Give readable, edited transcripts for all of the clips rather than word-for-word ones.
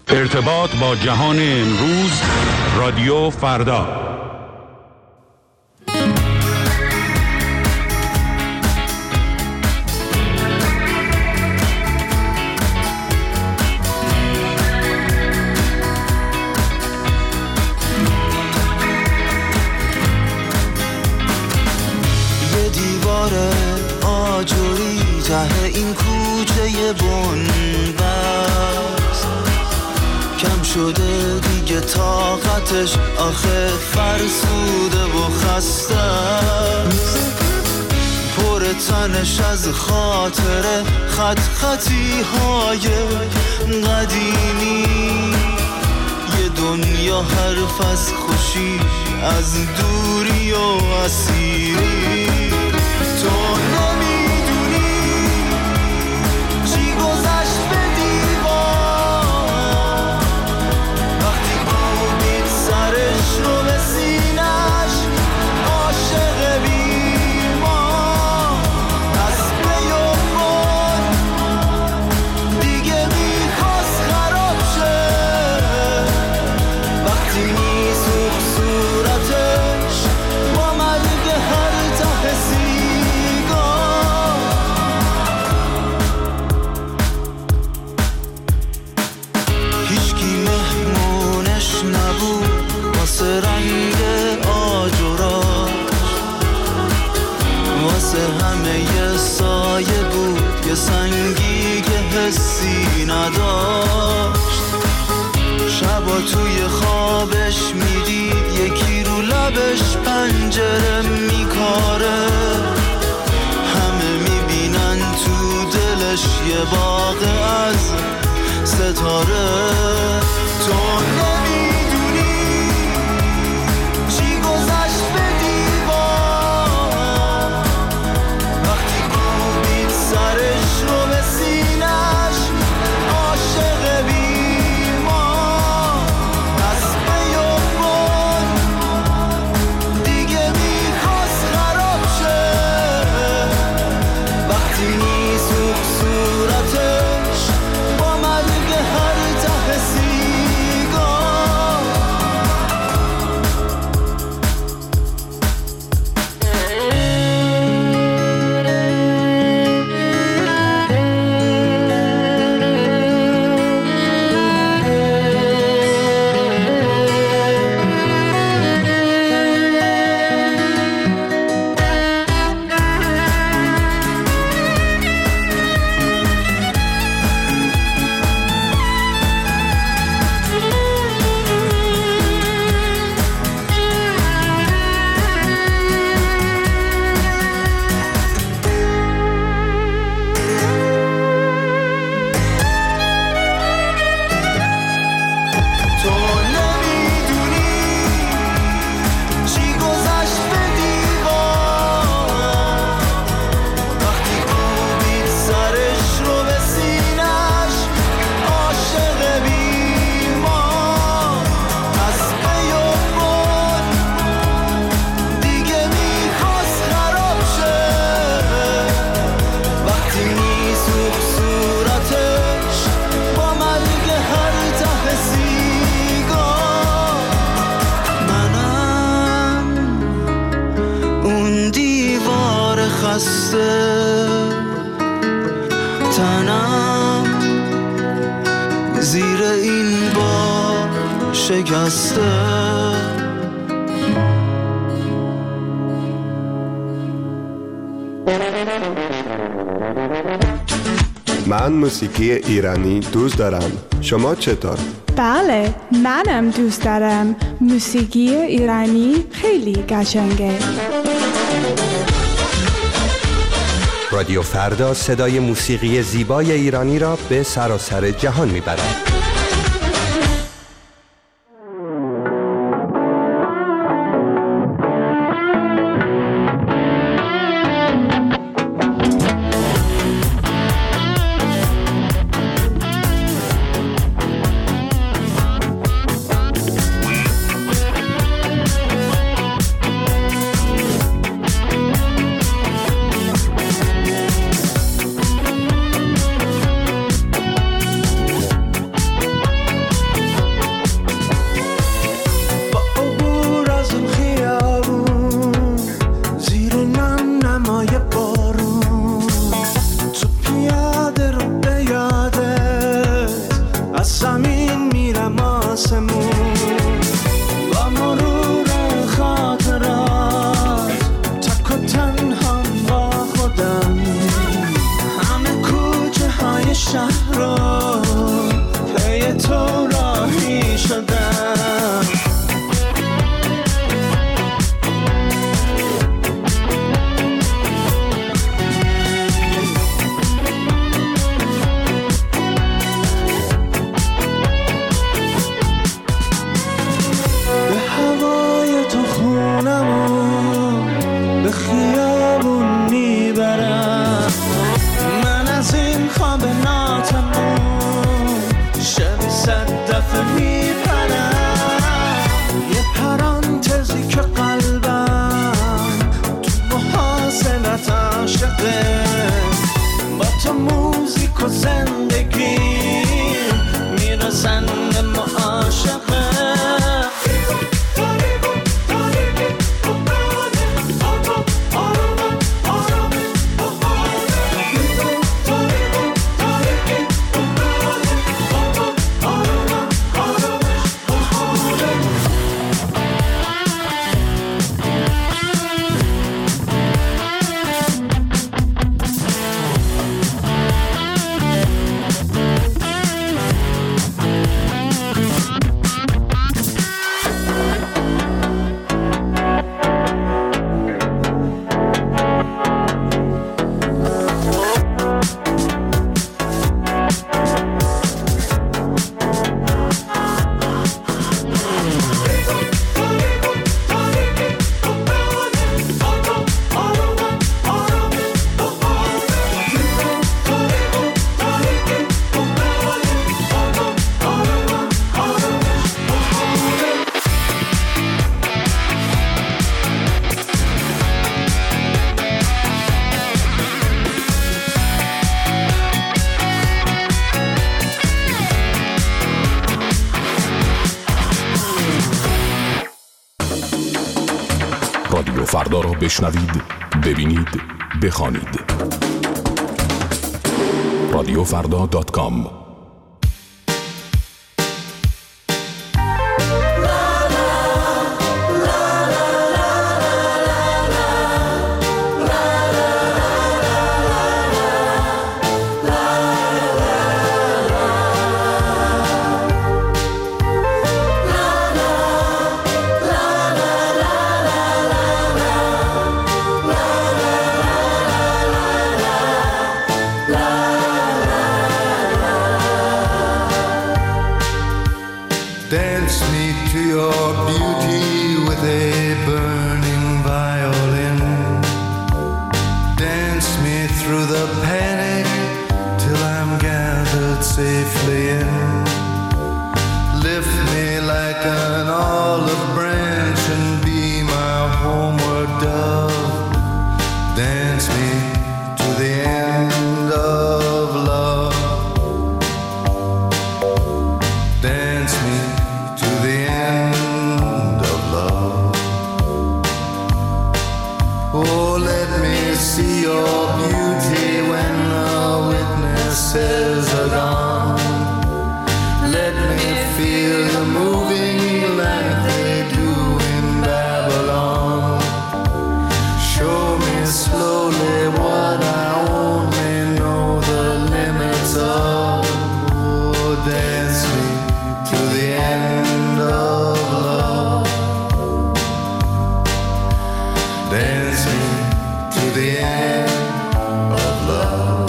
ارتباط با جهان امروز، رادیو فردا. یه دیوار آجوری ته این کوچه بنبست، کم شده دیگه طاقتش، آخه فرسوده و خسته است. پر تنش از خاطره، خط خطی های قدیمی، یه دنیا حرف از خوشی، از دوری و اسیری. تو نمیدونی چی گذشت به دیوار، وقتی کوبید سرش رو به سینش، عاشق بیمار دست به یومون دیگه میخواست خراب شه. وقتی میسوخت صورتش با مرگ هر ته سیگار، هیچکی مهمونش نبود واسه رنگ آجوراش، واسه همه یه سایه بود یه سنگی که حسی نداشت. شبا توی خوابش میدید یکی رو لبش پنجره میکاره، همه میبینن تو دلش یه باغ از ستاره. تو نمیدونی چی گذشت به دیوار، وقتی کوبید سرش رو به سینش، عاشق بیمار دست به یومون دیگه میخواست خراب شه. وقتی میسوخت صورتش با مرگ هر ته سیگار. تو نمیدونی چی گذشت به دیوار، وقتی کوبید سرش رو به سینش، عاشق بیمار دست به یومون دیگه میخواست خراب شه. وقتی میسوخت صورتش با مرگ هر ته سیگار. منم اون دیوار خسته، تنم زیر این بار شکسته. من موسیقی ایرانی دوست دارم. شما چطور؟ بله، منم دوست دارم. موسیقی ایرانی خیلی قشنگه. رادیو فردا صدای موسیقی زیبای ایرانی را به سراسر جهان میبرد. زمین میرم آسمون، با مرور خاطرات تک و تنها با خودم، همه کوچه های شهر رو پی تو راهی شدم. به خیابون میبرم، من از این خواب ناتموم شب صد دفعه میپرم. یه پرانتزی که قلبم تو محاصلت عاشقه، با تو موزیک و زندگی میرسن به معاشقه. رادیو فردا را بشنوید، ببینید، بخوانید. radiofrda.com. Dance me to your beauty with a burning violin. Dance me through the panic till I'm gathered safely in. Lift me like an olive branch and be my homeward dove. Dance me to the end of love. Dance me to the end of love. Oh, let me see your beauty when the witnesses are gone. Let me feel you moving like they do in Babylon. Show me slowly what I only know the limits of. Oh, dance me to the end of love. Dance me to the end of love.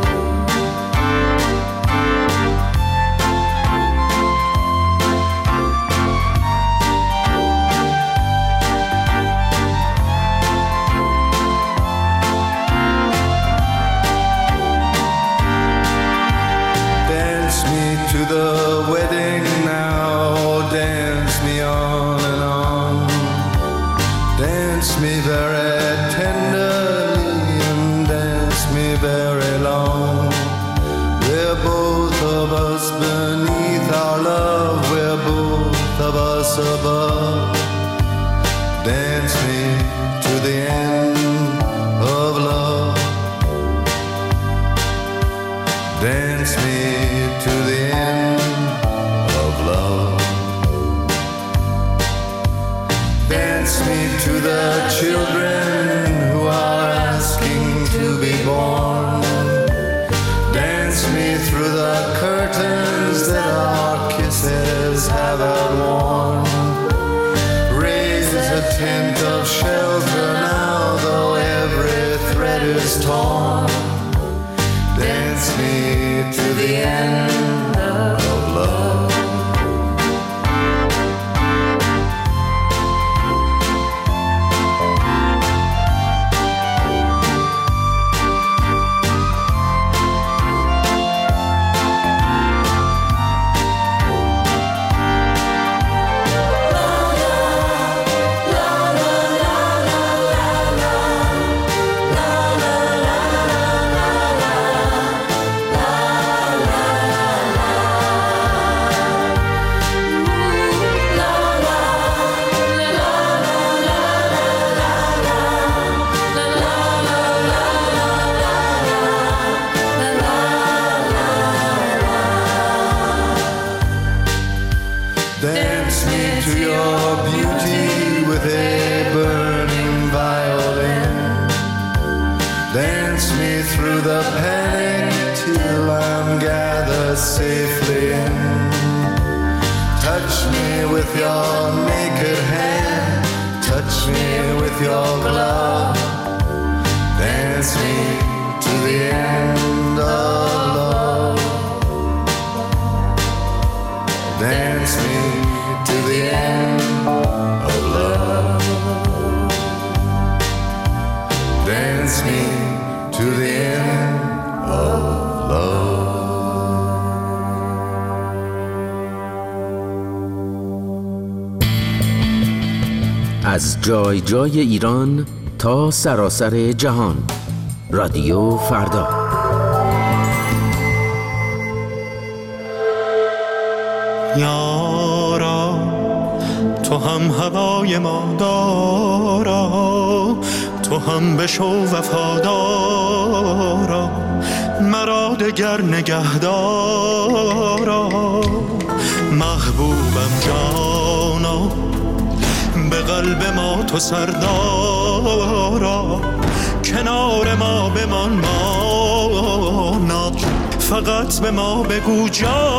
Dance me to the wedding now, dance me on and on. Dance me very tenderly and dance me very long. We're both of us beneath our love, we're both of us above. Dance me to the end of love. Dance me to the end tent of shelter now, though every thread is torn. Dance me to the end of love. Dance me to your beauty with a burning violin. Dance me through the panic till I'm gathered safely in. Touch me with your naked hand, touch me with your glove. Dance me to the end of love. Dance me to the end of love. Dance me to the end of love. از جای جای ایران تا سراسر جهان. رادیو فردا. یارا تو هم هوای ما دارا، تو هم بشو وفادارا، مرا دگر نگهدارا. محبوبم جانا، به قلب ما تو سردارا، کنار ما بمان مانا، فقط به ما بگو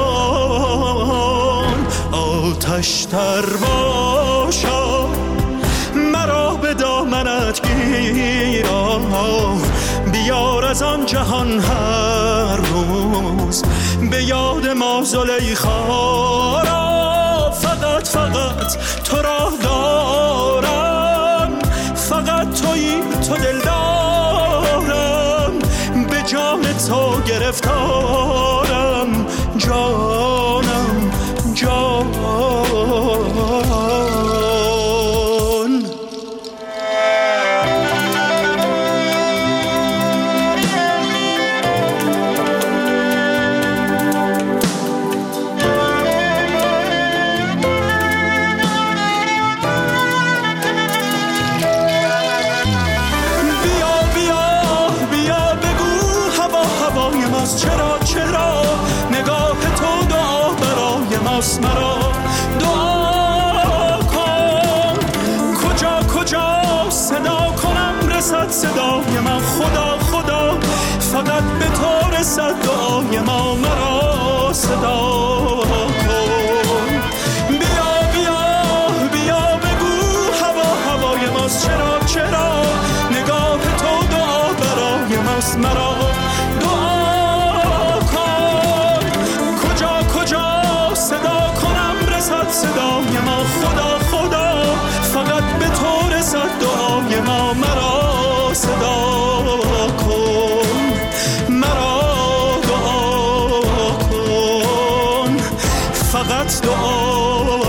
جان. آتش تر باشا، مرا به دامنت گیرا، بیار از آن جهان هر روز به یاد ما زلیخا را. فقط تو را دارم، فقط تویی تو دل دارم، به جان تو گرفتارم، جانم جان. چرا نگاه تو دعا برای ماست، مرا دعا کن. کجا صدا کنم رسد صدای من، خدا فقط به تو رسد دعای ما، مرا صدا کن. بیا بگو هوای ماست، چرا نگاه تو دعا برای ماست، مرا صدای ما، خدا فقط به تو رسد دعای ما، مرا صدا کن، مرا دعا کن، فقط دعا